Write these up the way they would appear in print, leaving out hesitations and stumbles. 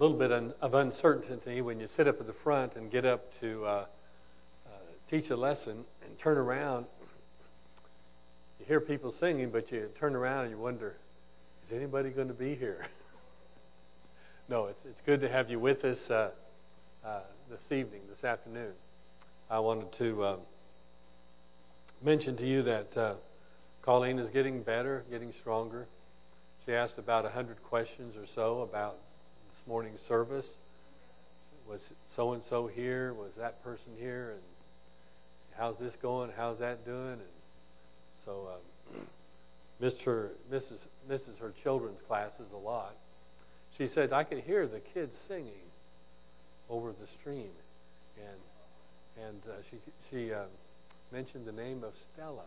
little bit of uncertainty when you sit up at the front and get up to teach a lesson and turn around. You hear people singing, but you turn around and you wonder, is anybody going to be here? No, it's good to have you with us this afternoon. I wanted to mention to you that Colleen is getting better, getting stronger. She asked about 100 questions or so about this morning's service. Was so-and-so here? Was that person here? And how's this going? How's that doing? And so misses her children's classes a lot. She said, I could hear the kids singing over the stream. And she mentioned the name of Stella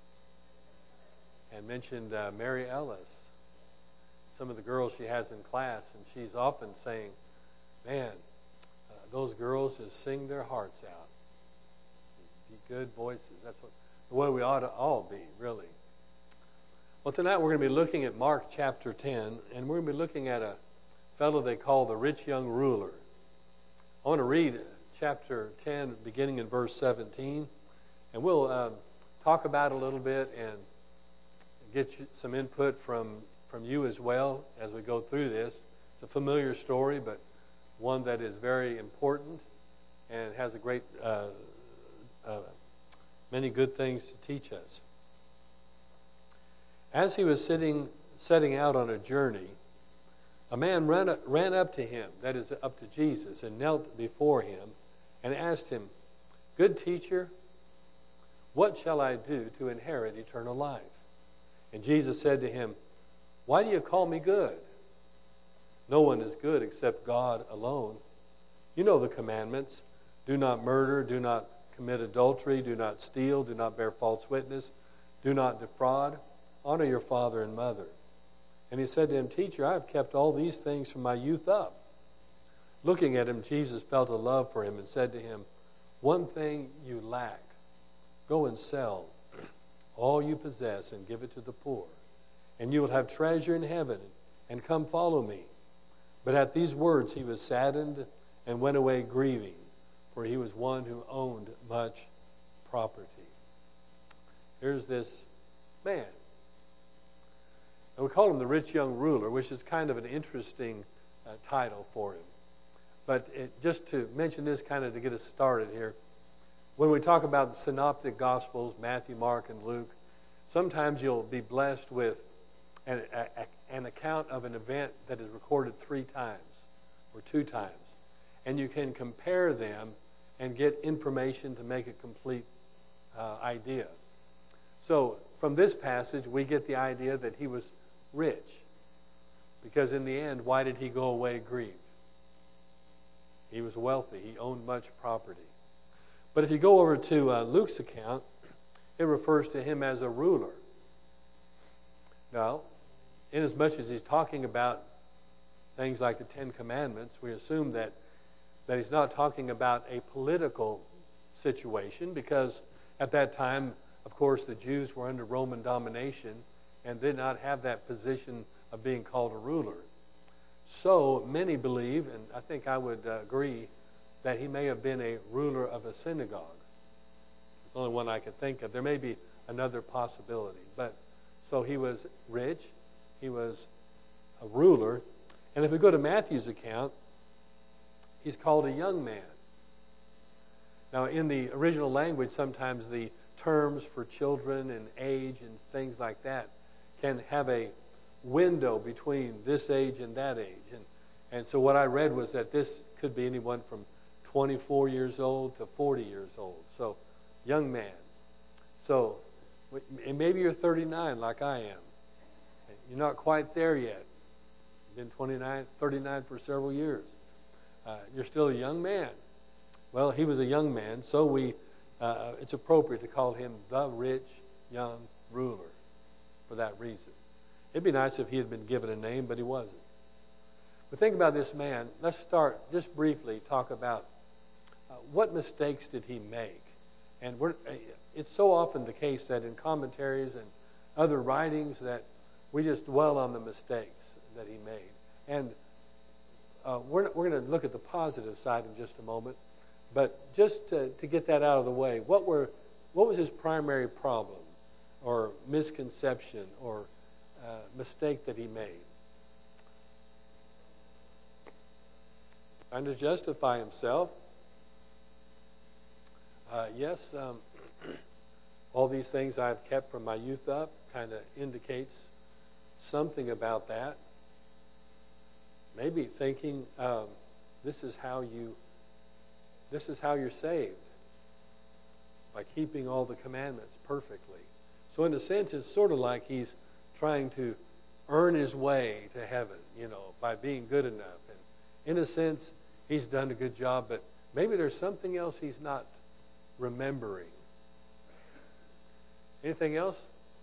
and mentioned Mary Ellis, some of the girls she has in class, and she's often saying, man, those girls just sing their hearts out. Be good voices. That's the way we ought to all be, really. Well, tonight we're going to be looking at Mark chapter 10, and we're going to be looking at a fellow they call the rich young ruler. I want to read chapter 10, beginning in verse 17, and we'll talk about it a little bit and get you some input from you as well as we go through this. It's a familiar story, but one that is very important and has a great many good things to teach us. As he was setting out on a journey, a man ran up to him, that is, up to Jesus, and knelt before him and asked him, Good teacher, what shall I do to inherit eternal life? And Jesus said to him, Why do you call me good? No one is good except God alone. You know the commandments. Do not murder, do not commit adultery, do not steal, do not bear false witness, do not defraud, honor your father and mother. And he said to him, Teacher, I have kept all these things from my youth up. Looking at him, Jesus felt a love for him and said to him, One thing you lack. Go and sell all you possess and give it to the poor, and you will have treasure in heaven, and come follow me. But at these words he was saddened and went away grieving, for he was one who owned much property. Here's this man. And we call him the rich young ruler, which is kind of an interesting title for him. But just to mention this kind of to get us started here, when we talk about the synoptic gospels, Matthew, Mark, and Luke, sometimes you'll be blessed with an account of an event that is recorded 3 times or 2 times. And you can compare them and get information to make a complete idea. So from this passage, we get the idea that he was rich. Because in the end, why did he go away grieved? He was wealthy. He owned much property. But if you go over to Luke's account, it refers to him as a ruler. Now, inasmuch as he's talking about things like the 10 Commandments, we assume that he's not talking about a political situation, because at that time, of course, the Jews were under Roman domination and did not have that position of being called a ruler. So many believe, and I think I would agree, that he may have been a ruler of a synagogue. It's the only one I could think of. There may be another possibility. But so he was rich, he was a ruler, and if we go to Matthew's account, he's called a young man. Now, in the original language, sometimes the terms for children and age and things like that can have a window between this age and that age. And so what I read was that this could be anyone from 24 years old to 40 years old. So, young man. So, and maybe you're 39 like I am. You're not quite there yet. You've been 39 for several years. You're still a young man. Well, he was a young man, so it's appropriate to call him the rich young ruler for that reason. It'd be nice if he had been given a name, but he wasn't. But think about this man. Let's start, just briefly, talk about what mistakes did he make? And it's so often the case that in commentaries and other writings that we just dwell on the mistakes that he made. And we're going to look at the positive side in just a moment. But just to get that out of the way, what was his primary problem or misconception or mistake that he made? Trying to justify himself. Yes, all these things I've kept from my youth up kind of indicates something about that. Maybe thinking this is how you're saved, by keeping all the commandments perfectly. So in a sense, it's sort of like he's trying to earn his way to heaven, by being good enough. And in a sense, he's done a good job, but maybe there's something else he's not remembering. Anything else?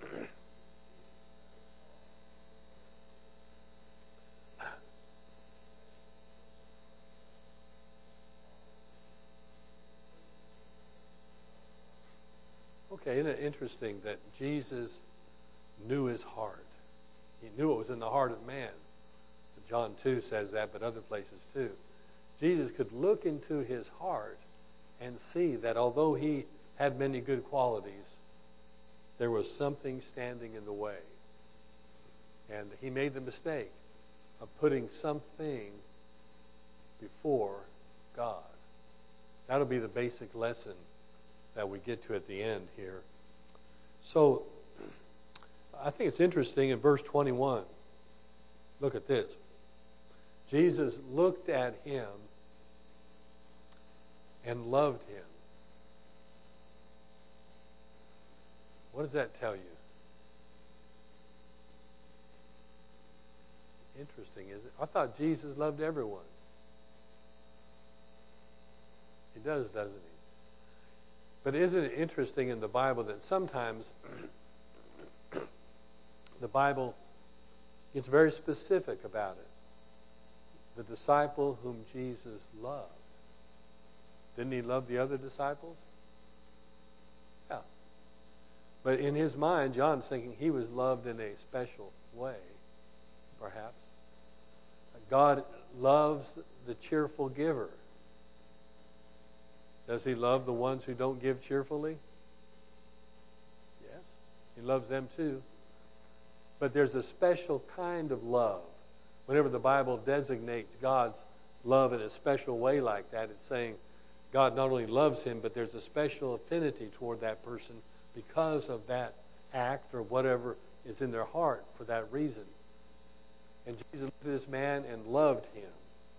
Okay, isn't it interesting that Jesus knew his heart? He knew it was in the heart of man. John 2 says that, but other places too. Jesus could look into his heart and see that although he had many good qualities, there was something standing in the way. And he made the mistake of putting something before God. That'll be the basic lesson that we get to at the end here. So, I think it's interesting in verse 21. Look at this. Jesus looked at him and loved him. What does that tell you? Interesting, isn't it? I thought Jesus loved everyone. He does, doesn't he? But isn't it interesting in the Bible that sometimes the Bible gets very specific about it? The disciple whom Jesus loved. Didn't he love the other disciples? Yeah. But in his mind, John's thinking he was loved in a special way, perhaps. God loves the cheerful giver. Does he love the ones who don't give cheerfully? Yes. He loves them too. But there's a special kind of love. Whenever the Bible designates God's love in a special way like that, it's saying God not only loves him, but there's a special affinity toward that person because of that act or whatever is in their heart for that reason. And Jesus looked at this man and loved him.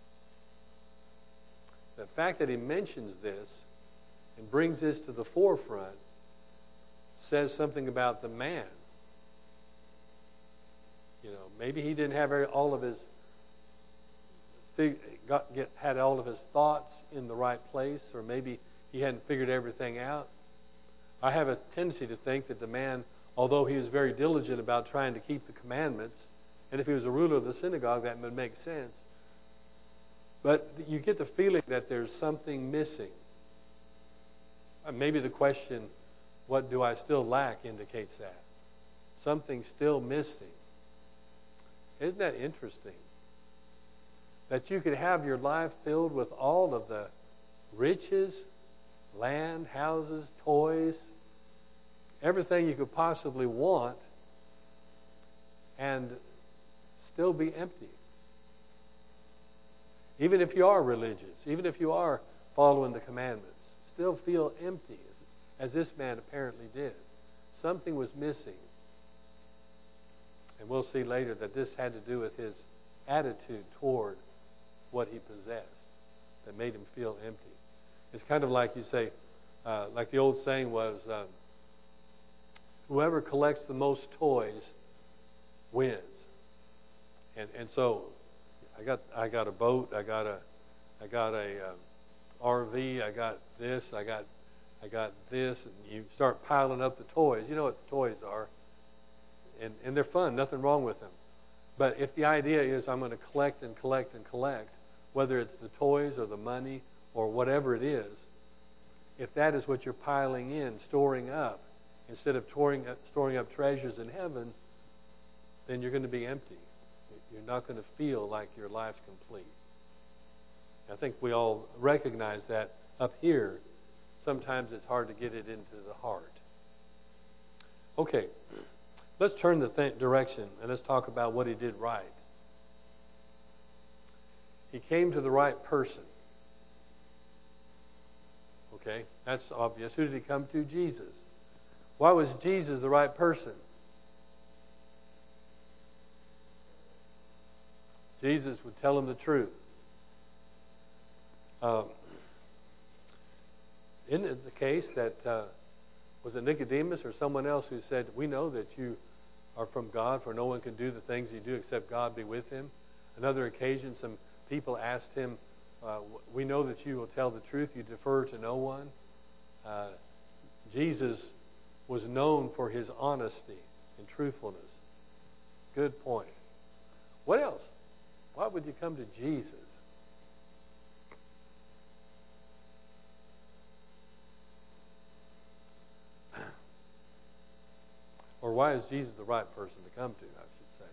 The fact that he mentions this and brings this to the forefront says something about the man. Maybe he didn't have all of his had all of his thoughts in the right place, or maybe he hadn't figured everything out. I have a tendency to think that the man, although he was very diligent about trying to keep the commandments, and if he was a ruler of the synagogue, that would make sense. But you get the feeling that there's something missing. Maybe the question, what do I still lack, indicates that. Something's still missing. Isn't that interesting? That you could have your life filled with all of the riches, land, houses, toys, everything you could possibly want, and still be empty. Even if you are religious, even if you are following the commandments, still feel empty, as this man apparently did. Something was missing. And we'll see later that this had to do with his attitude toward what he possessed that made him feel empty. It's kind of like you say, like the old saying was, whoever collects the most toys wins. And so I got a boat, I got a RV, I got this, I got this, and you start piling up the toys. You know what the toys are. And they're fun, nothing wrong with them. But if the idea is I'm going to collect and collect and collect, whether it's the toys or the money or whatever it is, if that is what you're piling in, storing up, instead of storing up treasures in heaven, then you're going to be empty. You're not going to feel like your life's complete. I think we all recognize that up here. Sometimes it's hard to get it into the heart. Okay, let's turn the direction and let's talk about what he did right. He came to the right person. Okay, that's obvious. Who did he come to? Jesus. Why was Jesus the right person? Jesus would tell him the truth. Isn't it the case that, was it Nicodemus or someone else who said, we know that you are from God, for no one can do the things you do except God be with him? Another occasion, some people asked him, we know that you will tell the truth, you defer to no one. Jesus was known for his honesty and truthfulness. Good point. What else? Why would you come to Jesus? Or why is Jesus the right person to come to, I should say?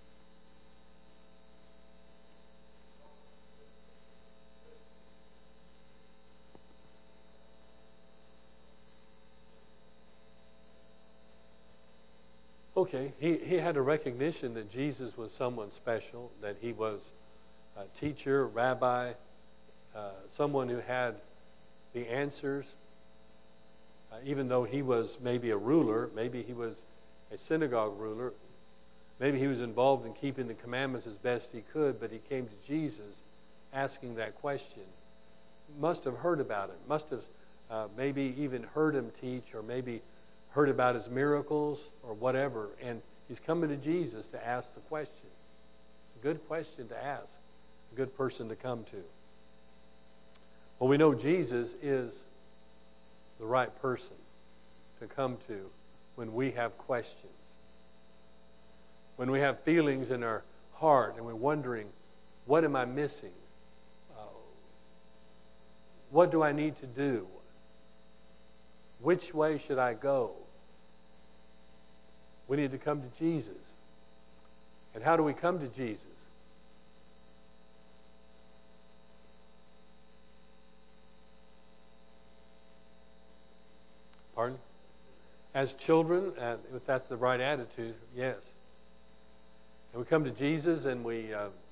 Okay, he had a recognition that Jesus was someone special, that he was a teacher, rabbi, someone who had the answers. Even though he was maybe a ruler, maybe he was a synagogue ruler, maybe he was involved in keeping the commandments as best he could, but he came to Jesus asking that question. Must have heard about it, must have maybe even heard him teach, or maybe heard about his miracles or whatever, and he's coming to Jesus to ask the question. It's a good question to ask, a good person to come to. Well, we know Jesus is the right person to come to when we have questions. When we have feelings in our heart and we're wondering, what am I missing? What do I need to do? Which way should I go? We need to come to Jesus. And how do we come to Jesus? Pardon? As children, if that's the right attitude, yes. And we come to Jesus, and we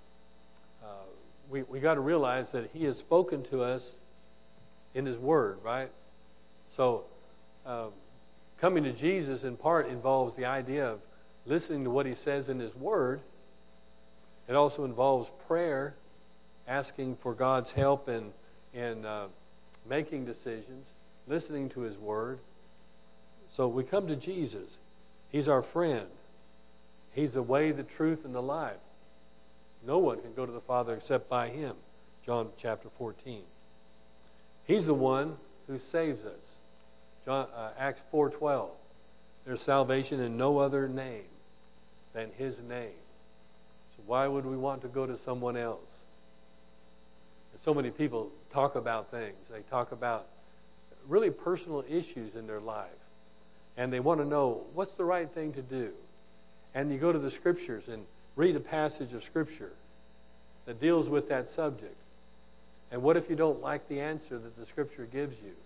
got to realize that he has spoken to us in his word, right? So coming to Jesus in part involves the idea of listening to what he says in his word. It also involves prayer, asking for God's help in making decisions, listening to his word. So we come to Jesus. He's our friend. He's the way, the truth, and the life. No one can go to the Father except by him. John chapter 14. He's the one who saves us. Acts 4:12. There's salvation in no other name than his name. So why would we want to go to someone else? And so many people talk about things. They talk about really personal issues in their life. And they want to know, what's the right thing to do? And you go to the Scriptures and read a passage of Scripture that deals with that subject. And what if you don't like the answer that the Scripture gives you?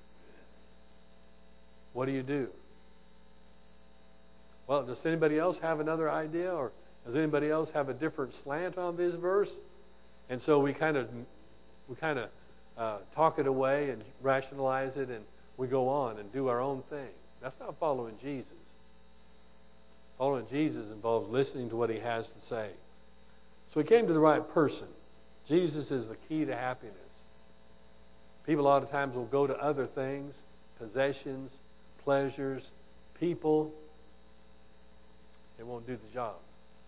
What do? Well, does anybody else have another idea? Or does anybody else have a different slant on this verse? And so we kind of talk it away and rationalize it, and we go on and do our own thing. That's not following Jesus. Following Jesus involves listening to what he has to say. So he came to the right person. Jesus is the key to happiness. People a lot of times will go to other things, possessions, pleasures, people. They won't do the job.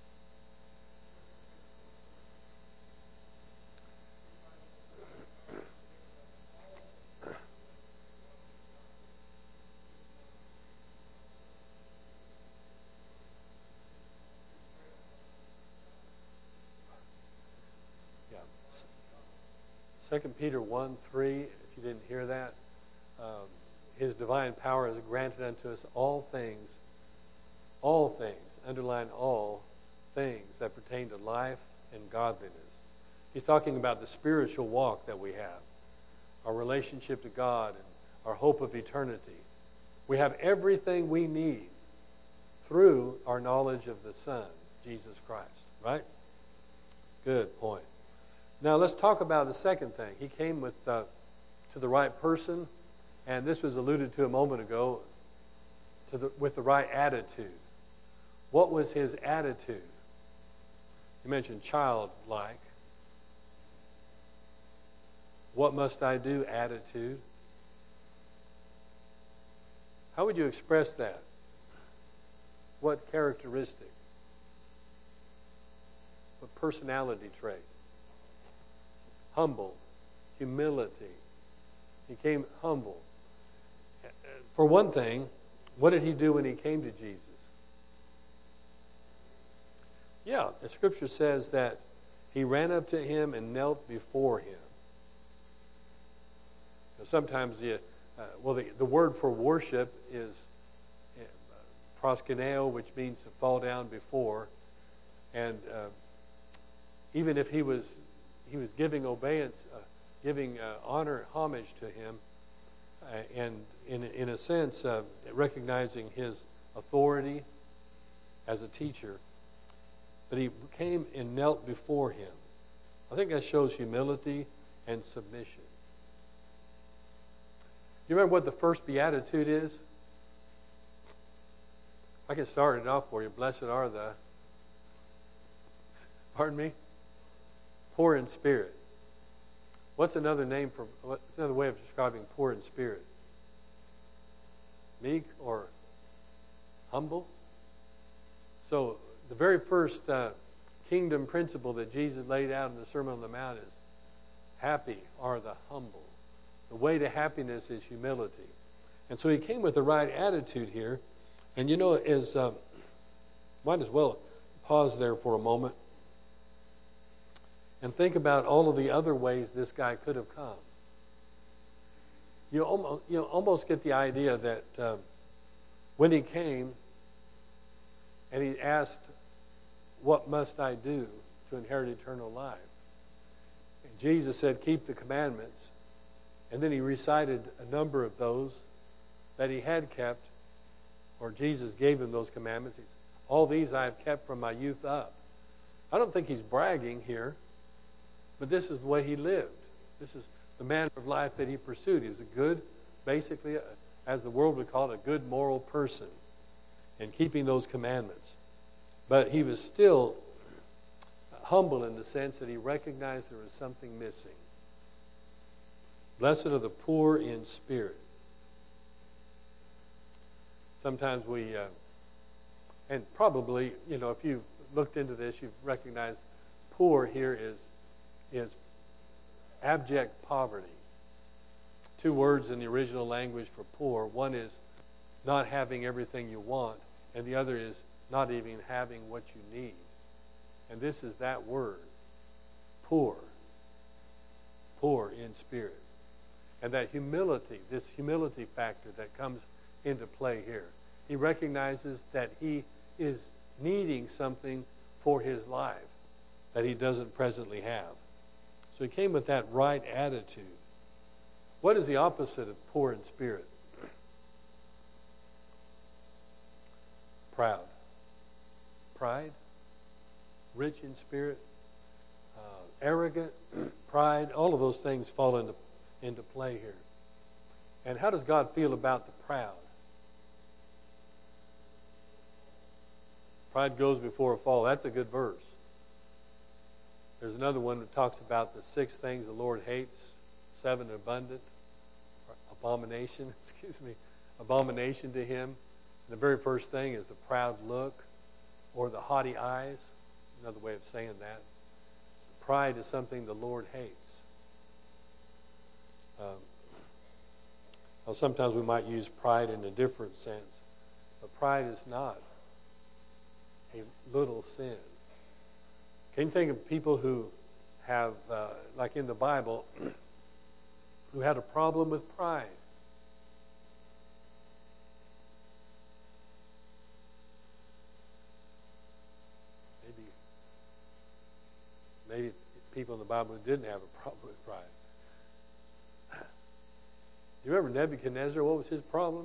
Yeah. 2 Peter 1:3, if you didn't hear that, his divine power has granted unto us all things, underline all things that pertain to life and godliness. He's talking about the spiritual walk that we have, our relationship to God and our hope of eternity. We have everything we need through our knowledge of the Son, Jesus Christ, right? Good point. Now let's talk about the second thing. He came to the right person, and this was alluded to a moment ago, with the right attitude. What was his attitude? You mentioned childlike. What must I do? Attitude. How would you express that? What characteristic? What personality trait? Humble. Humility. He came humble. For one thing, what did he do when he came to Jesus? Yeah, the scripture says that he ran up to him and knelt before him. Sometimes the word for worship is proskuneo, which means to fall down before. And even if he was giving obedience, giving honor, homage to him, and in a sense recognizing his authority as a teacher, but he came and knelt before him. I think that shows humility and submission. You remember what the first beatitude is? I can start it off for you. Blessed are the, pardon me, poor in spirit. What's another way of describing poor in spirit? Meek or humble? So the very first kingdom principle that Jesus laid out in the Sermon on the Mount is, happy are the humble. The way to happiness is humility. And so he came with the right attitude here. And might as well pause there for a moment and think about all of the other ways this guy could have come. You almost get the idea that when he came and he asked, what must I do to inherit eternal life? And Jesus said, keep the commandments. And then he recited a number of those that he had kept, or Jesus gave him those commandments. He said, all these I have kept from my youth up. I don't think he's bragging here, but this is the way he lived. This is the manner of life that he pursued. He was a good, basically, as the world would call it, a good moral person in keeping those commandments. But he was still humble in the sense that he recognized there was something missing. Blessed are the poor in spirit. Sometimes and probably, if you've looked into this, you've recognized poor here is abject poverty. Two words in the original language for poor. One is not having everything you want, and the other is not even having what you need. And this is that word, poor. Poor in spirit. And that humility, this humility factor that comes into play here. He recognizes that he is needing something for his life that he doesn't presently have. So he came with that right attitude. What is the opposite of poor in spirit? Proud. Pride. Rich in spirit. Arrogant. Pride. All of those things fall into play here. And how does God feel about the proud? Pride goes before a fall. That's a good verse. There's another one that talks about the 6 things the Lord hates, 7 abundant, abomination to him. And the very first thing is the proud look or the haughty eyes. Another way of saying that. So pride is something the Lord hates. Well, sometimes we might use pride in a different sense, but pride is not a little sin. Can you think of people who have, like in the Bible, who had a problem with pride? Maybe people in the Bible who didn't have a problem with pride. Do you remember Nebuchadnezzar? What was his problem?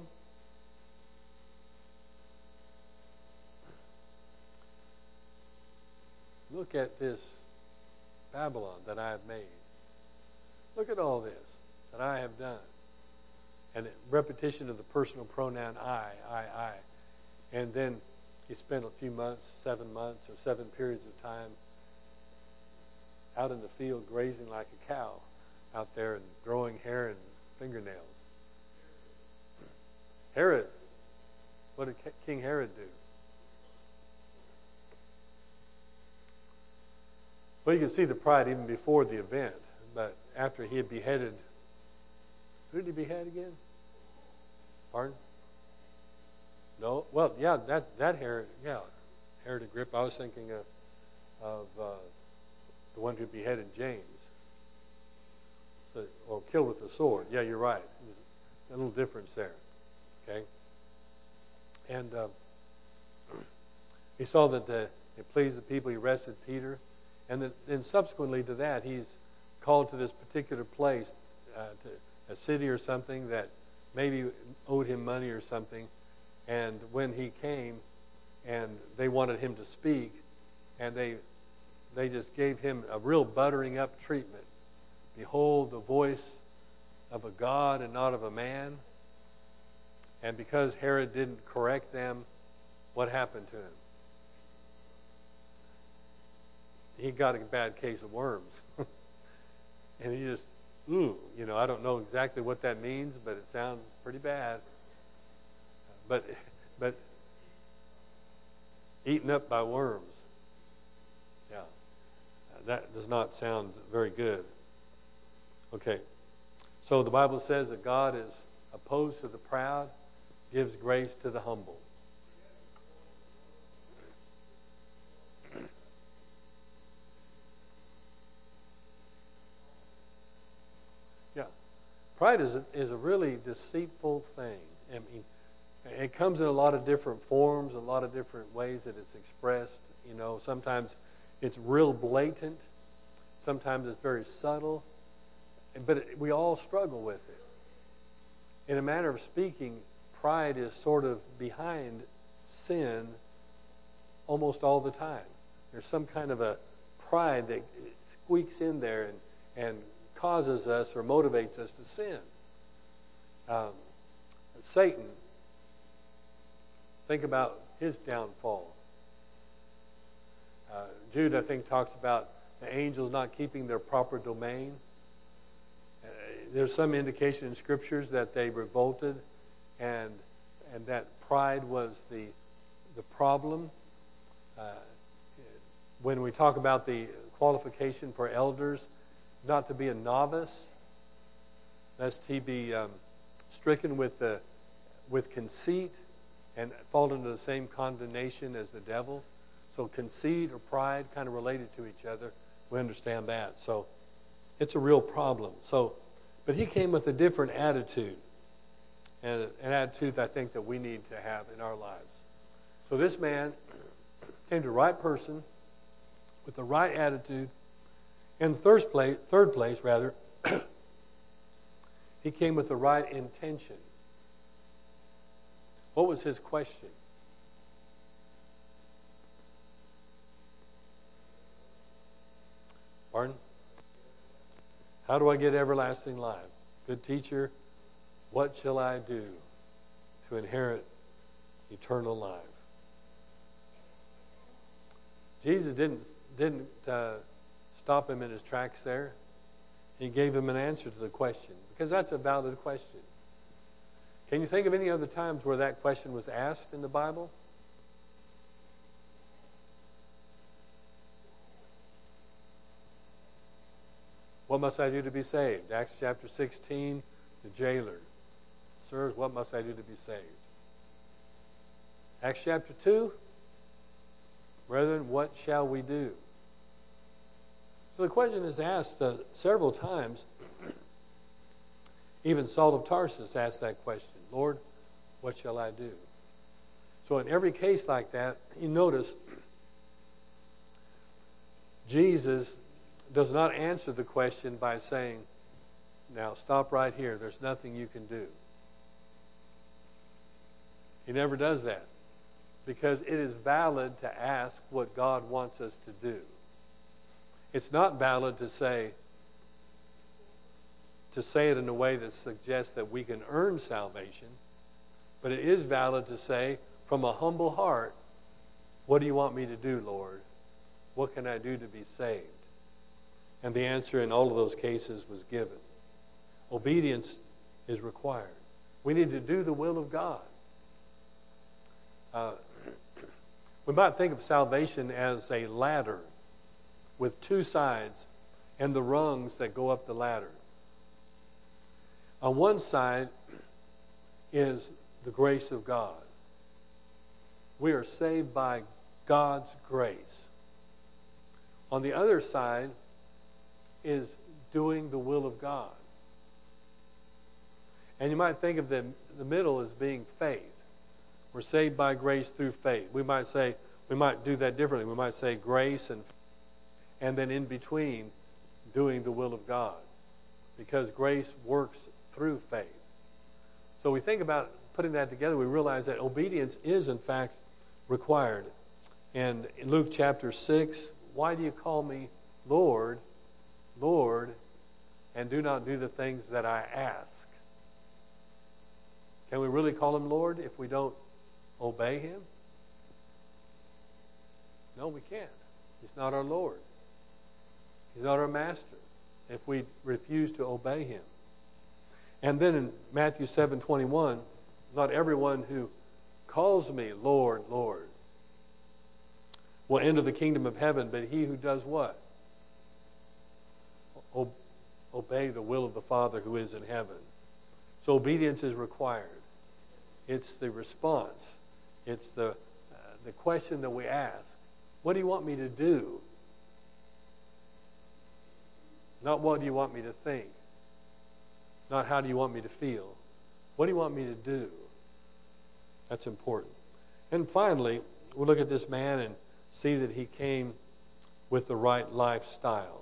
Look at this Babylon that I have made. Look at all this that I have done. And repetition of the personal pronoun I. And then he spent a few months, 7 months, or 7 periods of time out in the field grazing like a cow out there and growing hair and fingernails. Herod. What did King Herod do? Well, you can see the pride even before the event, but after he had beheaded, who did he behead again? Pardon? No. Well, yeah, that Herod, yeah, Herod Agrippa. I was thinking of the one who beheaded James, or killed with the sword. Yeah, you're right. There's a little difference there. Okay. And he saw that it pleased the people. He arrested Peter. And then subsequently to that, he's called to this particular place, to a city or something that maybe owed him money or something. And when he came, and they wanted him to speak, and they just gave him a real buttering up treatment. Behold, the voice of a God and not of a man. And because Herod didn't correct them, what happened to him? He got a bad case of worms. And he just, I don't know exactly what that means, but it sounds pretty bad. But eaten up by worms. Yeah. That does not sound very good. Okay. So the Bible says that God is opposed to the proud, gives grace to the humble. Yeah. Pride is a really deceitful thing. I mean, it comes in a lot of different forms, a lot of different ways that it's expressed. Sometimes it's real blatant. Sometimes it's very subtle. But we all struggle with it. In a manner of speaking, pride is sort of behind sin almost all the time. There's some kind of a pride that squeaks in there and causes us or motivates us to sin. Satan, think about his downfall. Jude, I think, talks about the angels not keeping their proper domain. There's some indication in scriptures that they revolted, and that pride was the problem. When we talk about the qualification for elders, not to be a novice, lest he be stricken with conceit and fall into the same condemnation as the devil. So conceit or pride kind of related to each other. We understand that. So it's a real problem. But he came with a different attitude, and an attitude I think that we need to have in our lives. So this man came to the right person with the right attitude. In third place, he came with the right intention. What was his question? Pardon? How do I get everlasting life? Good teacher, what shall I do to inherit eternal life? Jesus didn't stop him in his tracks there. He gave him an answer to the question, because that's a valid question. Can you think of any other times where that question was asked in the Bible? What must I do to be saved? Acts chapter 16, the jailer. Sirs, what must I do to be saved? Acts chapter 2, brethren, what shall we do? So the question is asked several times. Even Saul of Tarsus asked that question. Lord, what shall I do? So in every case like that, you notice Jesus does not answer the question by saying, now stop right here, there's nothing you can do. He never does that, because it is valid to ask what God wants us to do. It's not valid to say it in a way that suggests that we can earn salvation, but it is valid to say from a humble heart, what do you want me to do, Lord? What can I do to be saved? And the answer in all of those cases was given. Obedience is required. We need to do the will of God. We might think of salvation as a ladder with two sides and the rungs that go up the ladder. On one side is the grace of God. We are saved by God's grace. On the other side is doing the will of God. And you might think of the middle as being faith. We're saved by grace through faith. We might do that differently. We might say grace and then in between doing the will of God, because grace works through faith. So we think about putting that together, we realize that obedience is in fact required. And in Luke chapter 6, why do you call me Lord, Lord, and do not do the things that I ask? Can we really call him Lord if we don't obey him? No, we can't. He's not our Lord. He's not our master if we refuse to obey him. And then in Matthew 7:21, not everyone who calls me Lord, Lord will enter the kingdom of heaven, but he who does what? Obey the will of the Father who is in heaven. So obedience is required. It's the response. It's the question that we ask. What do you want me to do? Not what do you want me to think. Not how do you want me to feel. What do you want me to do? That's important. And finally, we'll look at this man and see that he came with the right lifestyle.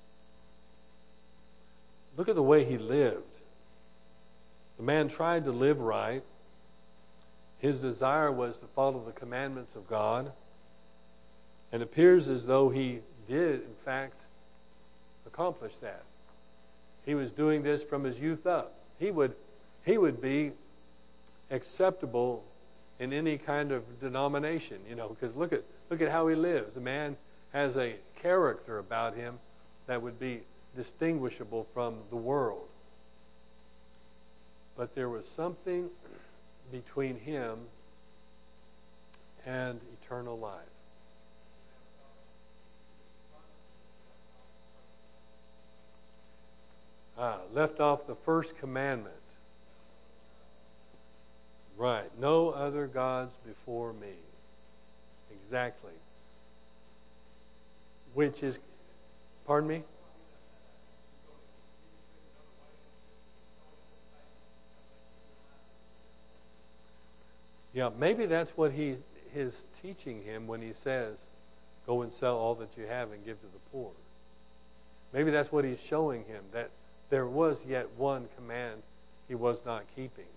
Look at the way he lived. The man tried to live right. His desire was to follow the commandments of God. And it appears as though he did, in fact, accomplish that. He was doing this from his youth up. He would be acceptable in any kind of denomination, because look at how he lives. The man has a character about him that would be distinguishable from the world. But there was something between him and eternal life. Left off the first commandment. Right. No other gods before me. Exactly. Which is, pardon me? Yeah, maybe that's what he is teaching him when he says, go and sell all that you have and give to the poor. Maybe that's what he's showing him, that there was yet one command he was not keeping.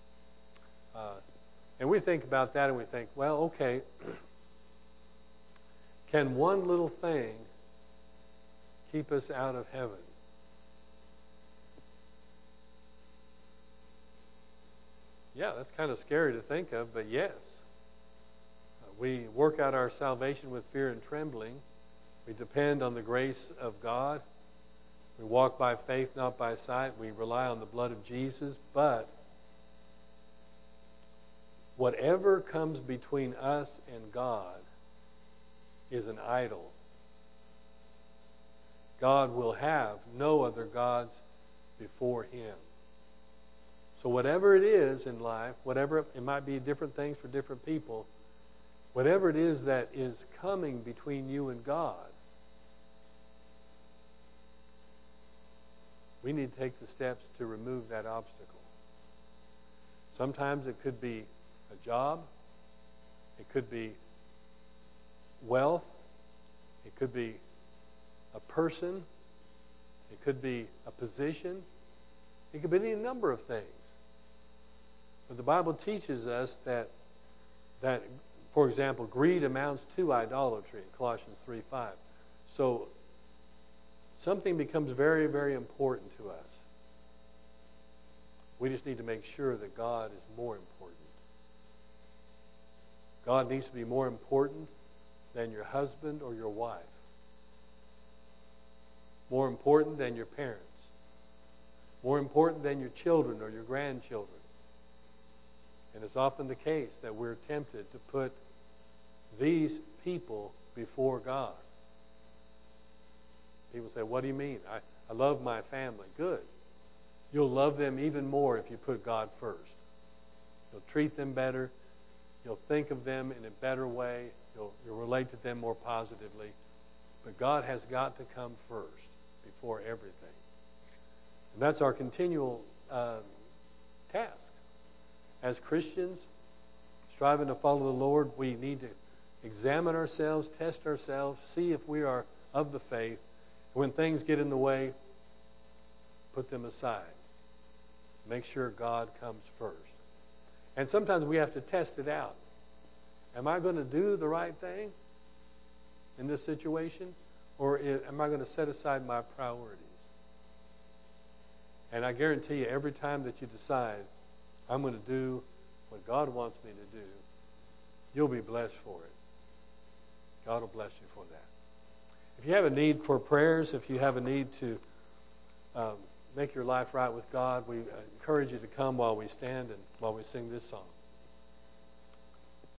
And we think about that and we think, well, okay, can one little thing keep us out of heaven? Yeah, that's kind of scary to think of, but yes. We work out our salvation with fear and trembling. We depend on the grace of God. We walk by faith, not by sight. We rely on the blood of Jesus. But whatever comes between us and God is an idol. God will have no other gods before him. So whatever it is in life, whatever it might be different things for different people, whatever it is that is coming between you and God, we need to take the steps to remove that obstacle. Sometimes it could be a job, it could be wealth, it could be a person. It could be a position. It could be any number of things. But the Bible teaches us that, for example, greed amounts to idolatry in Colossians 3:5. So something becomes very, very important to us. We just need to make sure that God is more important. God needs to be more important than your husband or your wife. More important than your parents. More important than your children or your grandchildren. And it's often the case that we're tempted to put these people before God. People say, what do you mean? I love my family. Good. You'll love them even more if you put God first. You'll treat them better. You'll think of them in a better way. You'll relate to them more positively. But God has got to come first before everything. And that's our continual task. As Christians, striving to follow the Lord, we need to examine ourselves, test ourselves, see if we are of the faith. When things get in the way, put them aside. Make sure God comes first. And sometimes we have to test it out. Am I going to do the right thing in this situation? Or am I going to set aside my priorities? And I guarantee you, every time that you decide, I'm going to do what God wants me to do, you'll be blessed for it. God will bless you for that. If you have a need for prayers, if you have a need to make your life right with God, we encourage you to come while we stand and while we sing this song.